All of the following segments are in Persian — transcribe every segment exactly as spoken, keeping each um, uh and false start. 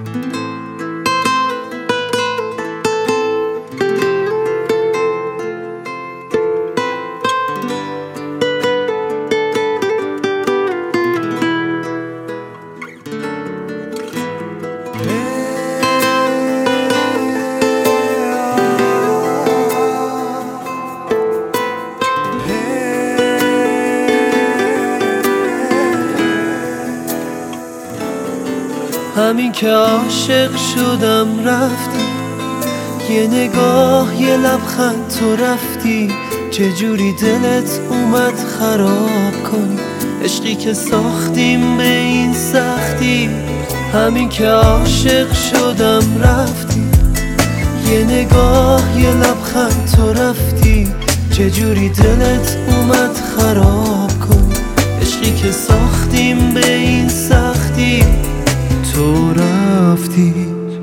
همین که عاشق شدم رفتی، یه نگاه یه لبخند تو رفتی، چجوری دلت اومد خراب کنی عشقی که ساختیم به این سختی. همین که عاشق شدم رفتی، یه نگاه یه لبخند تو رفتی، چجوری دلت اومد خراب کنی عشقی که ساختیم به این سختی. تو رفتی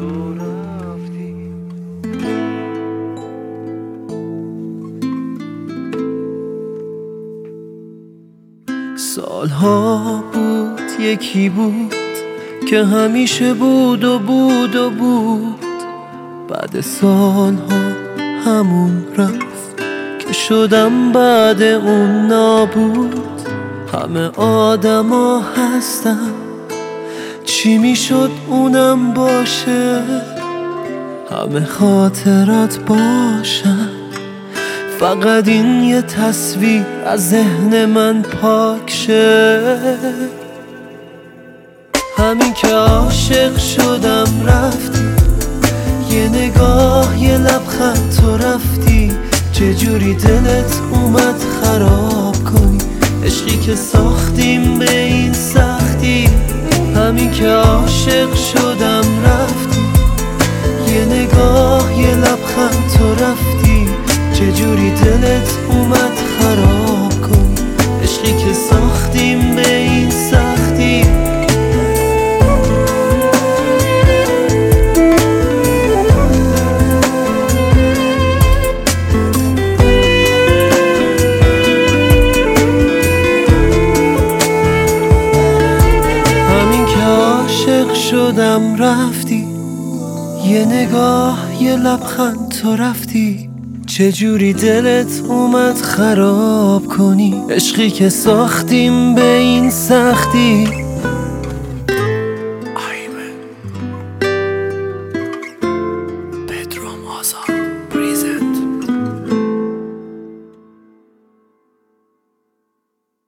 سالها بود یکی بود که همیشه بود و بود و بود، بعد سالها همون رفت که شدم بعد اون نابود. همه آدما هستن، چی میشد اونم باشه، همه خاطرات باشن، فقط این یه تصویر از ذهن من پاک شه. همین که عاشق شدم رفتی، یه نگاه یه لبخند تو رفتی، چجوری دلت اومد خراب کنی عشقی که ساختیم به این سختی. همین که عاشق شدم رفتی، یه نگاه یه لبخند تو رفتی، چجوری دلت اومد خراب کنی عشقی که ساختیم به این سختی. شدم رفتی، یه نگاه یه لبخند تو رفتی، چجوری دلت اومد خراب کنی عشقی که ساختیم به این سختی.